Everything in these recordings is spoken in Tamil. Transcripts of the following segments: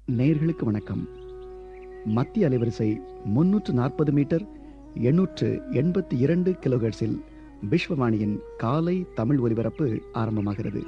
நேயர்களுக்கு வணக்கம். மத்திய அலைவரிசை 340 மீட்டர் 882 கிலோஹெர்ட்ஸில் விஸ்வவாணியின் காலை தமிழ் ஒலிபரப்பு ஆரம்பமாகிறது.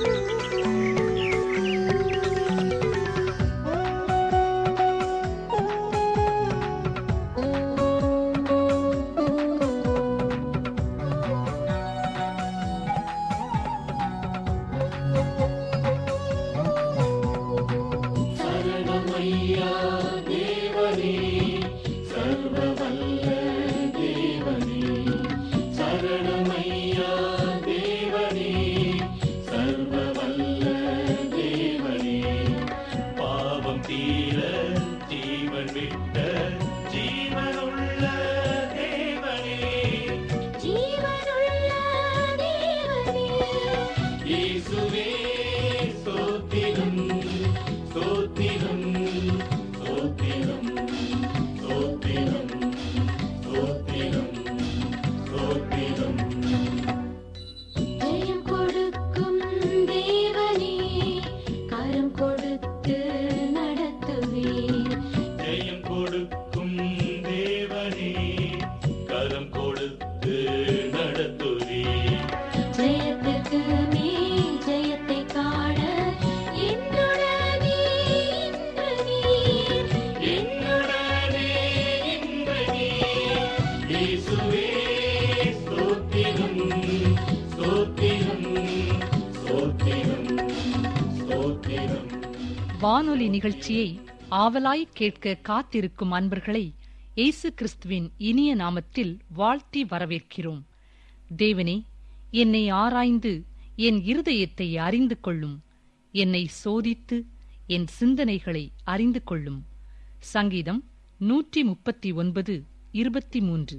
வானொலி நிகழ்ச்சியை ஆவலாய் கேட்க காத்திருக்கும் அன்பர்களை இயேசு கிறிஸ்துவின் இனிய நாமத்தில் வாழ்த்தி வரவேற்கிறோம். தேவனே, என்னை ஆராய்ந்து என் இருதயத்தை அறிந்து கொள்ளும். என்னை சோதித்து என் சிந்தனைகளை அறிந்து கொள்ளும். சங்கீதம் 139:23.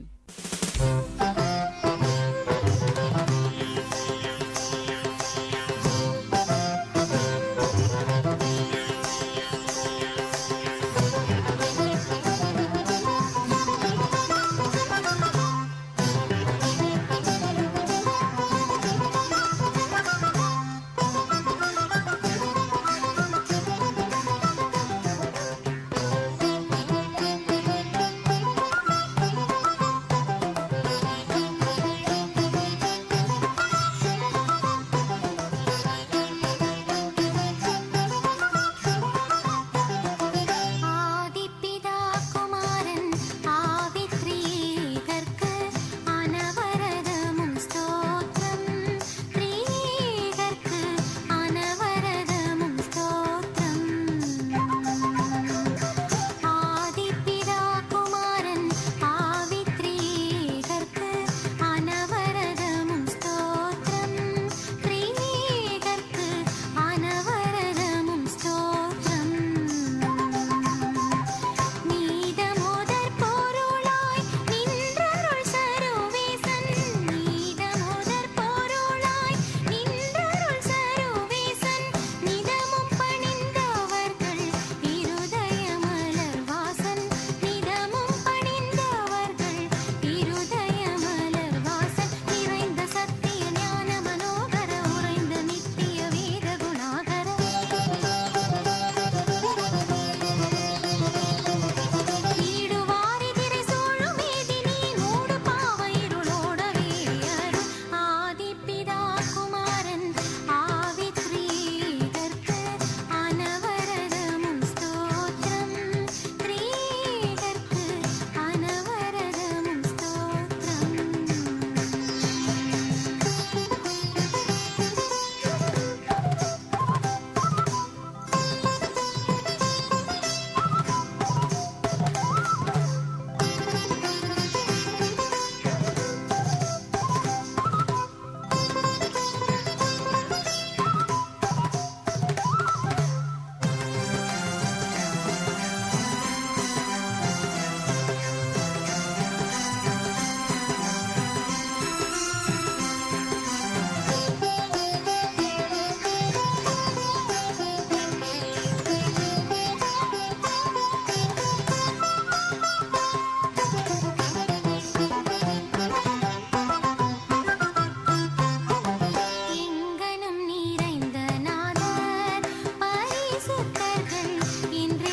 இன்று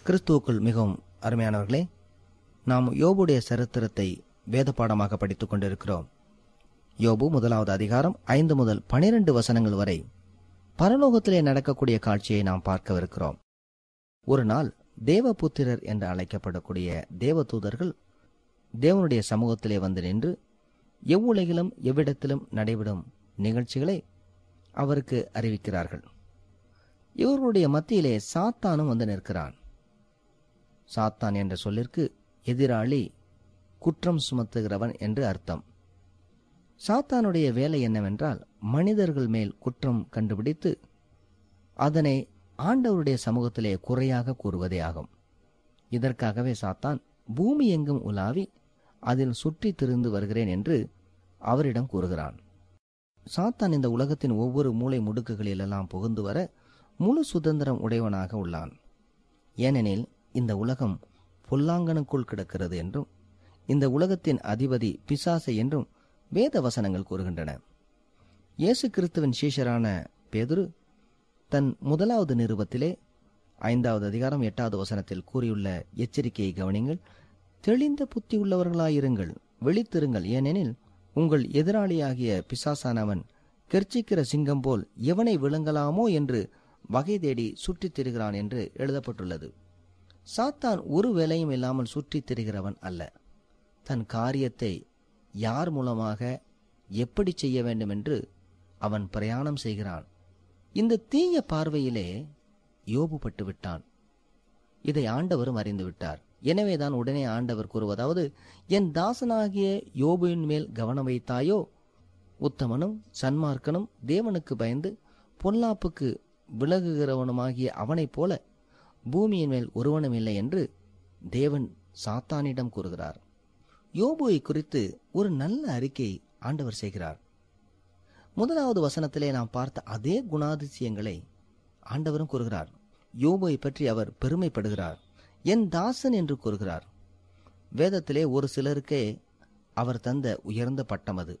கிறிஸ்துவுக்குள் மிகவும் அருமையானவர்களே, நாம் யோபுடைய சரித்திரத்தை வேத பாடமாக படித்துக் கொண்டிருக்கிறோம். யோபு 1வது அதிகாரம் 5 முதல் 12 வசனங்கள் வரை பரலோகத்திலே நடக்கக்கூடிய காட்சியை நாம் பார்க்கவிருக்கிறோம். ஒரு நாள் தேவபுத்திரர் என்று அழைக்கப்படக்கூடிய தேவதூதர்கள் தேவனுடைய சமூகத்திலே வந்து நின்று எவ்வுலகிலும் எவ்விடத்திலும் நடைபெறும் நிகழ்ச்சிகளை அவருக்கு அறிவிக்கிறார்கள். இவர்களுடைய மத்தியிலே சாத்தானும் வந்து நிற்கிறான். சாத்தான் என்ற சொல்லிற்கு எதிராளி, குற்றம் சுமத்துகிறவன் என்று அர்த்தம். சாத்தானுடைய வேலை என்னவென்றால் மனிதர்கள் மேல் குற்றம் கண்டுபிடித்து அதனை ஆண்டவருடைய சமூகத்திலே குறையாக கூறுவதே ஆகும். இதற்காகவே சாத்தான் பூமி எங்கும் உலாவி அதில் சுற்றி திரிந்து வருகிறேன் என்று அவரிடம் கூறுகிறான். சாத்தான் இந்த உலகத்தின் ஒவ்வொரு மூலை முடுக்குகளிலெல்லாம் புகுந்து வர முழு சுதந்திரம் உடையவனாக உள்ளான். ஏனெனில் இந்த உலகம் பொல்லாங்கனுக்குள் கிடக்கிறது என்றும் இந்த உலகத்தின் அதிபதி பிசாசு என்றும் வேத வசனங்கள் கூறுகின்றன. இயேசு கிறிஸ்துவின் சீஷரான பேதுரு தன் 1வது நிருபத்திலே 5வது அதிகாரம் 8வது வசனத்தில் கூறியுள்ள எச்சரிக்கையை கவனிங்கள். தெளிந்த புத்தி உள்ளவர்களாயிருங்கள், விழித்திருங்கள், ஏனெனில் உங்கள் எதிராளியாகிய பிசாசானவன் கெர்ச்சிக்கிற சிங்கம் போல் எவனை விழுங்கலாமோ என்று வகை தேடி சுற்றித் திரிகிறான் என்று எழுதப்பட்டுள்ளது. சாத்தான் ஒரு வேலையும் இல்லாமல் சுற்றித் திரிகிறவன் அல்ல. தன் காரியத்தை யார் மூலமாக எப்படி செய்ய வேண்டும் என்று அவன் பிரயாணம் செய்கிறான். இந்த தீய பார்வையிலே யோபு பட்டு விட்டான். இதை ஆண்டவரும் அறிந்துவிட்டார். எனவேதான் உடனே ஆண்டவர் கூறுவதாவது, என் தாசனாகிய யோபுவின் மேல் கவனம் வைத்தாயோ? உத்தமனும் சன்மார்க்கனும் தேவனுக்கு பயந்து பொல்லாப்புக்கு விலகுகிறவனுமாகிய அவனைப் போல பூமியின் மேல் ஒருவனும் இல்லை என்று தேவன் சாத்தானிடம் கூறுகிறார். யோபுவை குறித்து ஒரு நல்ல அறிக்கை ஆண்டவர் செய்கிறார். 1வது வசனத்திலே நாம் பார்த்த அதே குணாதிசயங்களை ஆண்டவரும் கூறுகிறார். யோபுவை பற்றி அவர் பெருமைப்படுகிறார். என் தாசன் என்று கூறுகிறார். வேதத்திலே ஒரு சிலருக்கே அவர் தந்த உயர்ந்த பட்டம் அது.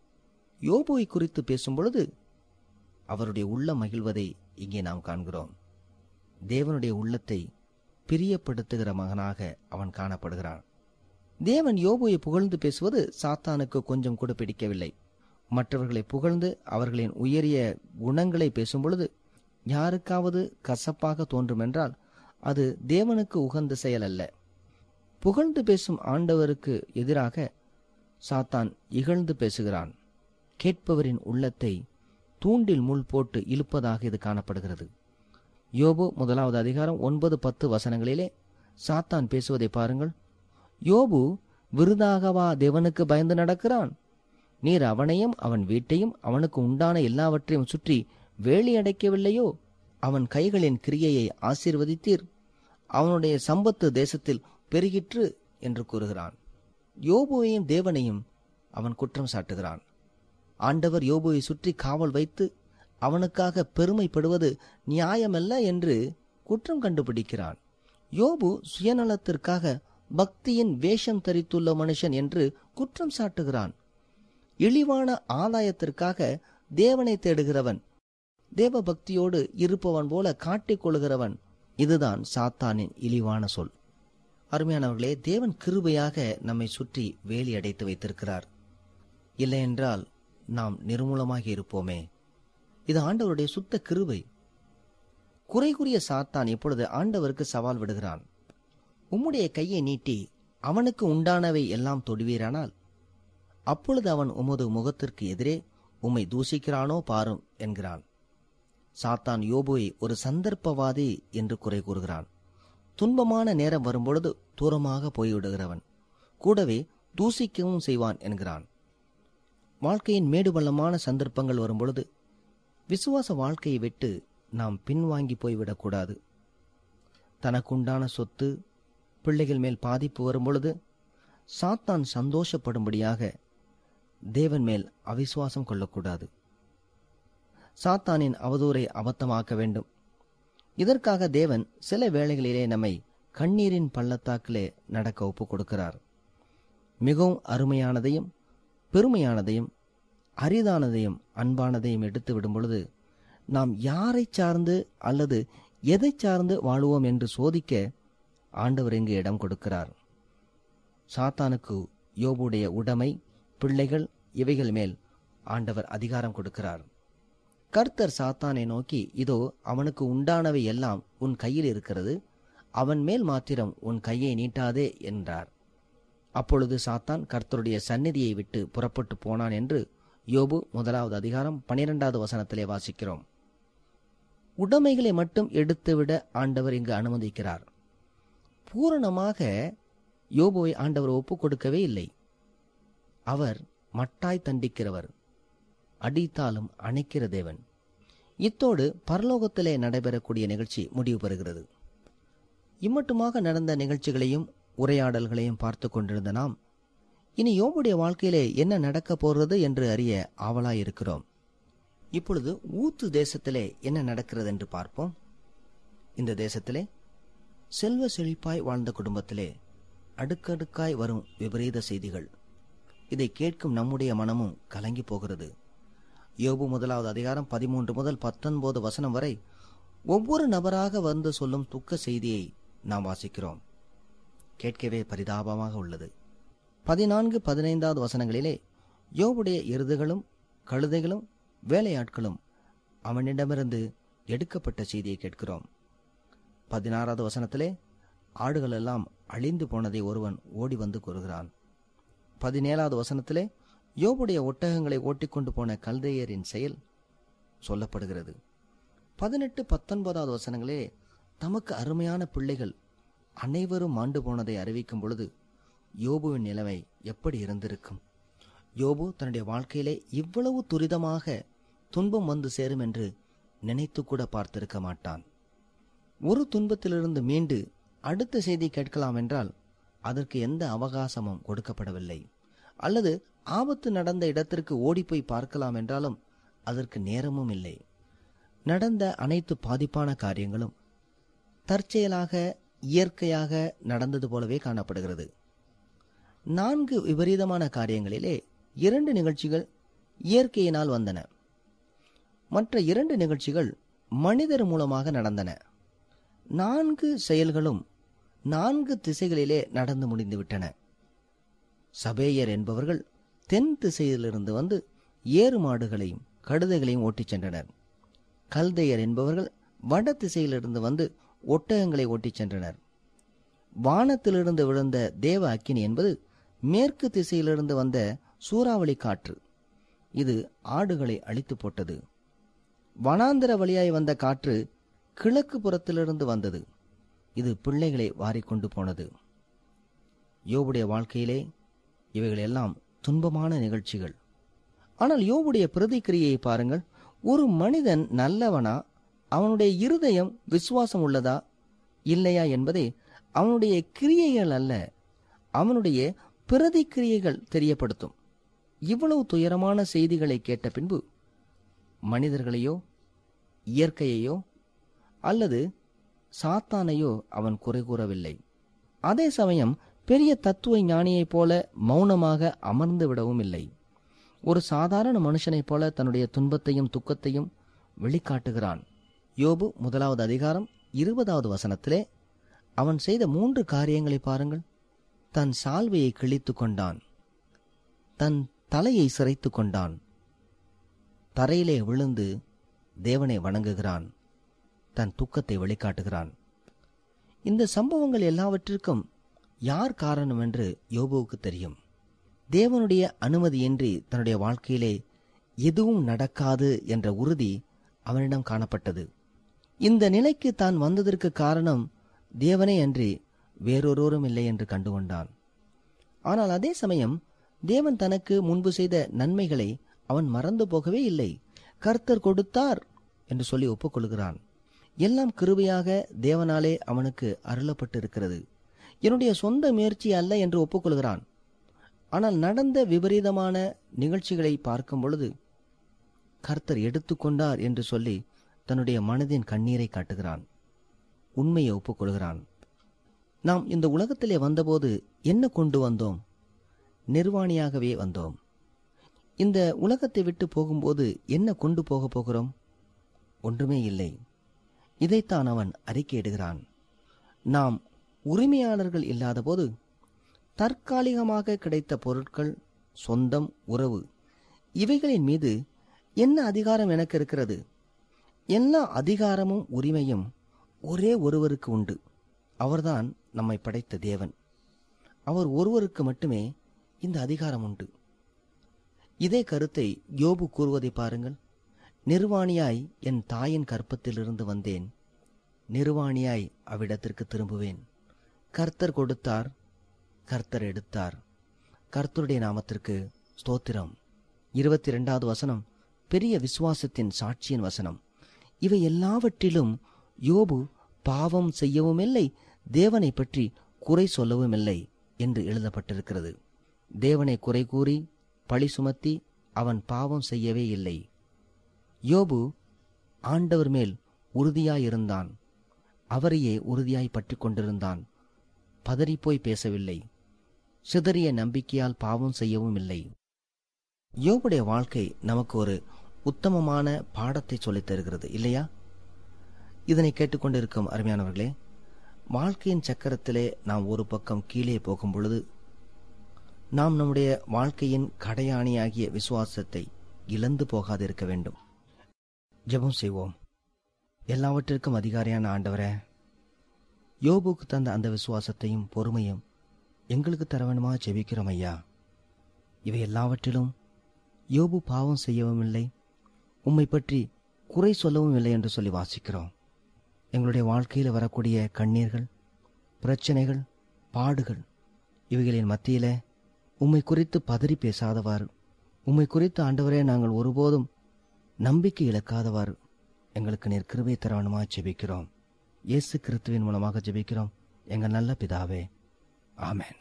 யோபுவை குறித்து பேசும்பொழுது அவருடைய உள்ளம் மகிழ்வதை இங்கே நாம் காண்கிறோம். தேவனுடைய உள்ளத்தை பிரியப்படுத்துகிற மகனாக அவன் காணப்படுகிறான். தேவன் யோபுவை புகழ்ந்து பேசுவது சாத்தானுக்கு கொஞ்சம் கூட பிடிக்கவில்லை. மற்றவர்களை புகழ்ந்து அவர்களின் உயரிய குணங்களை பேசும் பொழுது யாருக்காவது கசப்பாக தோன்றுமென்றால் அது தேவனுக்கு உகந்த செயல் அல்ல. புகழ்ந்து பேசும் ஆண்டவருக்கு எதிராக சாத்தான் இகழ்ந்து பேசுகிறான். கேட்பவரின் உள்ளத்தை தூண்டில் முள் போட்டு இழுப்பதாக இது காணப்படுகிறது. யோபு 1வது அதிகாரம் 9-10 வசனங்களிலே சாத்தான் பேசுவதை பாருங்கள். யோபு விருதாகவா தேவனுக்கு பயந்து நடக்கிறான்? நீர் அவனையும் அவன் வீட்டையும் அவனுக்கு உண்டான எல்லாவற்றையும் சுற்றி வேலி அடைக்கவில்லையோ? அவன் கைகளின் கிரியையை ஆசீர்வதித்தீர், அவனுடைய சம்பத்து தேசத்தில் பெருகிற்று என்று கூறுகிறான். யோபுவையும் தேவனையும் அவன் குற்றம் சாட்டுகிறான். ஆண்டவர் யோபுவை சுற்றி காவல் வைத்து அவனுக்காக பெருமைப்படுவது நியாயமல்ல என்று குற்றம் கண்டுபிடிக்கிறான். யோபு சுயநலத்திற்காக பக்தியின் வேஷம் தரித்துள்ள மனுஷன் என்று குற்றம் சாட்டுகிறான். இழிவான ஆதாயத்திற்காக தேவனை தேடுகிறவன், தேவ பக்தியோடு இருப்பவன் போல காட்டிக் கொள்கிறவன். இதுதான் சாத்தானின் இழிவான சொல். அருமையானவர்களே, தேவன் கிருபையாக நம்மை சுற்றி வேலி அடைத்து வைத்திருக்கிறார். இல்லையென்றால் நாம் நிர்மூலமாகி இருப்போமே. இது ஆண்டவருடைய சுத்த கிருபை. குறைகுறிய சாத்தான் இப்பொழுது ஆண்டவருக்கு சவால் விடுகிறான். உம்முடைய கையை நீட்டி அவனுக்கு உண்டானவை எல்லாம் தொடுவீரானால் அப்பொழுது அவன் உமது முகத்திற்கு எதிரே உம்மை தூசிக்கிறானோ பாரும் என்கிறான். சாத்தான் யோபுவை ஒரு சந்தர்ப்பவாதி என்று குறை கூறுகிறான். துன்பமான நேரம் வரும்பொழுது தூரமாக போய்விடுகிறவன், கூடவே தூசிக்கவும் செய்வான் என்கிறான். வாழ்க்கையின் மேடுபள்ளமான சந்தர்ப்பங்கள் வரும்பொழுது விசுவாச வாழ்க்கையை விட்டு நாம் பின்வாங்கி போய்விடக்கூடாது. தனக்குண்டான சொத்து, பிள்ளைகள் மேல் பாதிப்பு வரும்பொழுது சாத்தான் சந்தோஷப்படும்படியாக தேவன் மேல் அவிசுவாசம் கொள்ளக்கூடாது. சாத்தானின் அவதூறை அபத்தமாக்க வேண்டும். இதற்காக தேவன் சில வேளைகளிலே நம்மை கண்ணீரின் பள்ளத்தாக்கிலே நடக்க ஒப்புக் கொடுக்கிறார். மிகவும் அருமையானதையும் பெருமையானதையும் அரிதானதையும் அன்பானதையும் எடுத்து விடும் பொழுது நாம் யாரை சார்ந்து அல்லது எதை சார்ந்து வாழுவோம் என்று சோதிக்க ஆண்டவர் இங்கு இடம் கொடுக்கிறார். சாத்தானுக்கு யோபுடைய உடைமை, பிள்ளைகள் இவைகள் மேல் ஆண்டவர் அதிகாரம் கொடுக்கிறார். கர்த்தர் சாத்தானை நோக்கி, இதோ அவனுக்கு உண்டானவை எல்லாம் உன் கையில் இருக்கிறது, அவன் மேல் மாத்திரம் உன் கையை நீட்டாதே என்றார். அப்பொழுது சாத்தான் கர்த்தருடைய சந்நிதியை விட்டு புறப்பட்டு போனான் என்று யோபு 1 அதிகாரம் 12 வசனத்திலே வாசிக்கிறோம். உடைமைகளை மட்டும் எடுத்துவிட ஆண்டவர் இங்கு அனுமதிக்கிறார். பூரணமாக யோபுவை ஆண்டவர் ஒப்புக் கொடுக்கவே இல்லை. அவர் மட்டாய் தண்டிக்கிறவர், அடித்தாலும் அணைக்கிற தேவன். இத்தோடு பரலோகத்திலே நடைபெறக்கூடிய நிகழ்ச்சி முடிவு பெறுகிறது. இம்மட்டுமாக நடந்த நிகழ்ச்சிகளையும் உரையாடல்களையும் பார்த்து கொண்டிருந்த நாம் இனி யோபுடைய வாழ்க்கையிலே என்ன நடக்கப் போகிறது என்று அறிய ஆவலாயிருக்கிறோம். இப்பொழுது ஊத்து தேசத்திலே என்ன நடக்கிறது என்று பார்ப்போம். இந்த தேசத்திலே செல்வ செழிப்பாய் வாழ்ந்த குடும்பத்திலே அடுக்கடுக்காய் வரும் விபரீத செய்திகள். இதை கேட்கும் நம்முடைய மனமும் கலங்கி போகிறது. யோபு 1 அதிகாரம் 13 முதல் 19 வசனம் வரை ஒவ்வொரு நபராக வந்து சொல்லும் துக்க செய்தியை நாம் வாசிக்கிறோம். கேட்கவே பரிதாபமாக உள்ளது. 14, 15 வசனங்களிலே யோபுடைய எருதுகளும் கழுதைகளும் வேலையாட்களும் அவனிடமிருந்து எடுக்கப்பட்ட செய்தியை கேட்கிறோம். 16 வசனத்திலே ஆடுகள் எல்லாம் அழிந்து போனதை ஒருவன் ஓடி வந்து கூறுகிறான். 17 வசனத்திலே யோபுடைய ஒட்டகங்களை ஓட்டிக்கொண்டு போன கல்தேயரின் செயல் சொல்லப்படுகிறது. 18, 19 வசனங்களே தமக்கு அருமையான பிள்ளைகள் அனைவரும் மாண்டு போனதை அறிவிக்கும் பொழுது யோபுவின் நிலைமை எப்படி இருந்திருக்கும்? யோபு தன்னுடைய வாழ்க்கையிலே இவ்வளவு துரிதமாக துன்பம் வந்து சேரும் என்று நினைத்து கூட பார்த்திருக்க மாட்டான். ஒரு துன்பத்திலிருந்து மீண்டு அடுத்த செய்தி கேட்கலாம் என்றால் அதற்கு எந்த அவகாசமும் கொடுக்கப்படவில்லை. அல்லது ஆபத்து நடந்த இடத்திற்கு ஓடிப்போய் பார்க்கலாம் என்றாலும் அதற்கு நேரமும் இல்லை. நடந்த அனைத்து பாதிப்பான காரியங்களும் தற்செயலாக இயற்கையாக நடந்தது போலவே காணப்படுகிறது. 4 விபரீதமான காரியங்களிலே 2 நிகழ்ச்சிகள் இயற்கையினால் வந்தன. மற்ற 2 நிகழ்ச்சிகள் மனிதர் மூலமாக நடந்தன. 4 செயல்களும் 4 திசைகளிலே நடந்து முடிந்துவிட்டன. சபேயர் என்பவர்கள் தென் திசையிலிருந்து வந்து ஏறு மாடுகளையும் கழுதைகளையும் ஓட்டிச் சென்றனர். கல்தையர் என்பவர்கள் வட திசையிலிருந்து வந்து ஒட்டகங்களை ஓட்டிச் சென்றனர். வானத்திலிருந்து விழுந்த தேவ அக்கினி என்பது மேற்கு திசையிலிருந்து வந்த சூறாவளி காற்று. இது ஆடுகளை அழித்து போட்டது. வனாந்திர வழியாய் வந்த காற்று கிழக்கு புறத்திலிருந்து வந்தது. இது பிள்ளைகளை வாரிக்கொண்டு போனது. யோபுடைய வாழ்க்கையிலே இவைகள் எல்லாம் துன்பமான நிகழ்ச்சிகள். ஆனால் யோபுடைய பிரதிக்கிரியை பாருங்கள். ஒரு மனிதன் நல்லவனா, அவனுடைய இருதயம் விசுவாசம் உள்ளதா இல்லையா என்பதை அவனுடைய கிரியைகள் அல்ல, அவனுடைய பிரதிக்கிரியைகள் தெரியப்படுத்தும். இவ்வளவு துயரமான செய்திகளை கேட்ட பின்பு மனிதர்களையோ இயற்கையையோ அல்லது சாத்தானையோ அவன் குறை கூறவில்லை. அதே சமயம் பெரிய தத்துவ ஞானியைப் போல மௌனமாக அமர்ந்து விடவும் இல்லை. ஒரு சாதாரண மனுஷனைப் போல தன்னுடைய துன்பத்தையும் துக்கத்தையும் வெளிக்காட்டுகிறான். யோபு 1 அதிகாரம் 20 வசனத்திலே அவன் செய்த 3 காரியங்களை பாருங்கள். தன் சால்வையை கிழித்து கொண்டான், தன் தலையை சிரைத்து கொண்டான், தரையிலே விழுந்து தேவனை வணங்குகிறான், தன் துக்கத்தை வெளிக்காட்டுகிறான். இந்த சம்பவங்கள் எல்லாவற்றிற்கும் யார் காரணம் என்று யோபுவுக்கு தெரியும். தேவனுடைய அனுமதியின்றி தன்னுடைய வாழ்க்கையிலே எதுவும் நடக்காது என்ற உறுதி அவனிடம் காணப்பட்டது. இந்த நிலைக்கு தான் வந்ததற்கு காரணம் தேவனே அன்றி வேறொருவரும் இல்லை என்று கண்டுகொண்டான். ஆனால் அதே சமயம் தேவன் தனக்கு முன்பு செய்த நன்மைகளை அவன் மறந்து போகவே இல்லை. கர்த்தர் கொடுத்தார் என்று சொல்லி ஒப்புக்கொள்கிறான். எல்லாம் கிருபையாக தேவனாலே அவனுக்கு அருளப்பட்டு இருக்கிறது, என்னுடைய சொந்த முயற்சி அல்ல என்று ஒப்புக்கொள்கிறான். ஆனால் நடந்த விபரீதமான நிகழ்ச்சிகளை பார்க்கும் பொழுது கர்த்தர் எடுத்துக்கொண்டார் என்று சொல்லி தன்னுடைய மனதின் கண்ணீரை காட்டுகிறான், உண்மையை ஒப்புக்கொள்கிறான். நாம் இந்த உலகத்திலே வந்தபோது என்ன கொண்டு வந்தோம்? நிர்வாணியாகவே வந்தோம். இந்த உலகத்தை விட்டு போகும்போது என்ன கொண்டு போக போகிறோம்? ஒன்றுமே இல்லை. இதைத்தான் அவன் அறிக்கையிடுகிறான். நாம் உரிமையாளர்கள் இல்லாதபோது தற்காலிகமாக கிடைத்த பொருட்கள், சொந்தம், உறவு இவைகளின் மீது என்ன அதிகாரம் எனக்கு இருக்கிறது? எல்லா அதிகாரமும் உரிமையும் ஒரே ஒருவருக்கு உண்டு. அவர்தான் நம்மை படைத்த தேவன். அவர் ஒருவருக்கு மட்டுமே இந்த அதிகாரம் உண்டு. இதே கருத்தை யோபு கூறுவதை பாருங்கள். நிர்வாணியாய் என் தாயின் கற்பத்திலிருந்து வந்தேன், நிர்வாணியாய் அவ்விடத்திற்கு திரும்புவேன். கர்த்தர் கொடுத்தார், கர்த்தர் எடுத்தார். கர்த்தருடைய நாமத்திற்கு ஸ்தோத்திரம். 22வது வசனம் பெரிய விசுவாசத்தின் சாட்சியின் வசனம். இவை எல்லாவற்றிலும் யோபு பாவம் செய்யவும் இல்லை, தேவனை பற்றி குறை சொல்லவும் இல்லை என்று எழுதப்பட்டிருக்கிறது. தேவனை குறை கூறி பழி சுமத்தி அவன் பாவம் செய்யவே இல்லை. யோபு ஆண்டவர் மேல் உறுதியாயிருந்தான். அவரையே உறுதியாய் பற்றி கொண்டிருந்தான். பதறிப்போய் பேசவில்லை. சிதறிய நம்பிக்கையால் பாவம் செய்யவும் இல்லை. யோபுடைய வாழ்க்கை நமக்கு ஒரு உத்தமமான பாடத்தை சொல்லித் தருகிறது, இல்லையா? இதனை கேட்டுக்கொண்டிருக்கும் அருமையானவர்களே, வாழ்க்கையின் சக்கரத்திலே நாம் ஒரு பக்கம் கீழே போகும் பொழுது நாம் நம்முடைய வாழ்க்கையின் கடையாணியாகிய விசுவாசத்தை இழந்து போகாதிருக்க வேண்டும். ஜெபம் செய்வோம். எல்லாவற்றிற்கும் அதிகாரியான ஆண்டவரே, யோபுக்கு தந்த அந்த விசுவாசத்தையும் பொறுமையும் எங்களுக்கு தர வேண்டுமா ஜெபிக்கிறோம் ஐயா. இவை எல்லாவற்றிலும் யோபு பாவம் செய்யவும் இல்லை, உம்மை பற்றி குறை சொல்லவும் இல்லை என்று சொல்லி வாசிக்கிறோம். எங்களுடைய வாழ்க்கையில் வரக்கூடிய கண்ணீர்கள், பிரச்சனைகள், பாடுகள் இவைகளின் மத்தியிலே உம்மை குறித்து பதறி பேசாதவாறு, உம்மை குறித்து ஆண்டவரே நாங்கள் ஒருபோதும் நம்பிக்கை இழக்காதவாறு எங்களுக்கு நீர் கிருபை தர வேண்டுமா ஜெபிக்கிறோம். இயேசு கிறிஸ்துவின் மூலமாக ஜெபிக்கிறோம் எங்கள் நல்ல பிதாவே, ஆமென்.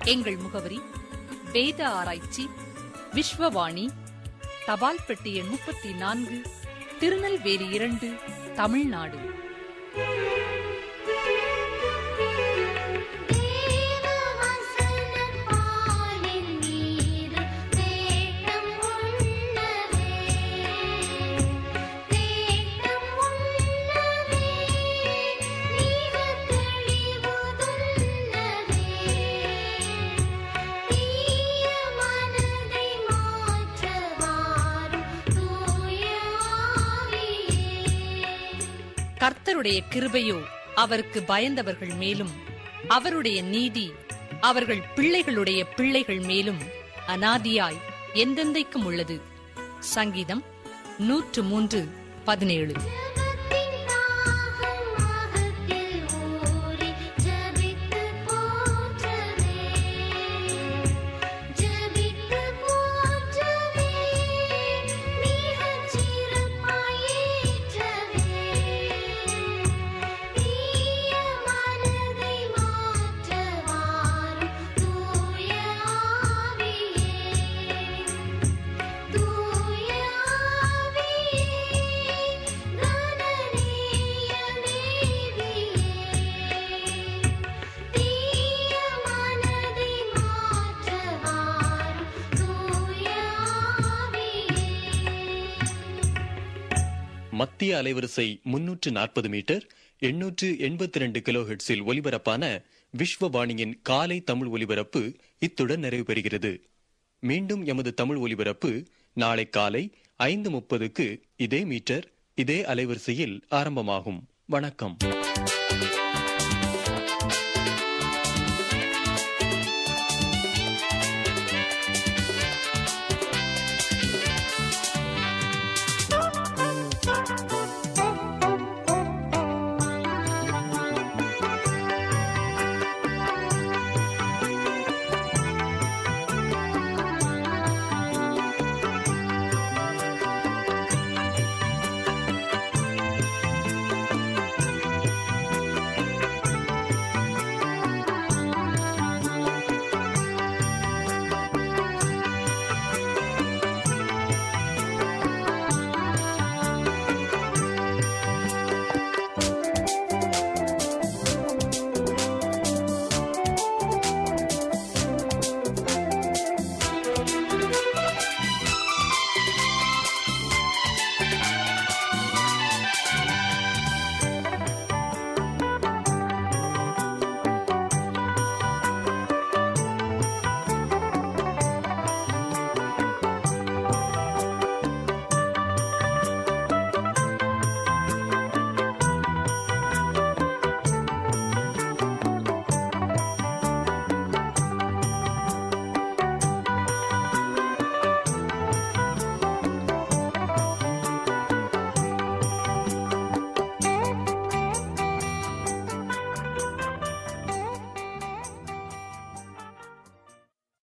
எங்கள் முகவரி: வேத ஆராய்ச்சி, விஸ்வவாணி, தபால் பெட்டி எண் 34, திருநெல்வேலி 2, தமிழ்நாடு. கர்த்தருடைய கிருபையோ அவருக்கு பயந்தவர்கள் மேலும், அவருடைய நீதி அவர்கள் பிள்ளைகளுடைய பிள்ளைகள் மேலும் அநாதியாய் எந்தெந்தைக்கும் உள்ளது. சங்கீதம் 103:17. மத்திய அலைவரிசை 340 மீட்டர் 882 கிலோஹெர்ட்ஸில் ஒலிபரப்பான விஸ்வவாணியின் காலை தமிழ் ஒலிபரப்பு இத்துடன் நிறைவு பெறுகிறது. மீண்டும் எமது தமிழ் ஒலிபரப்பு நாளை காலை 5:30 இதே மீட்டர் இதே அலைவரிசையில் ஆரம்பமாகும். வணக்கம்.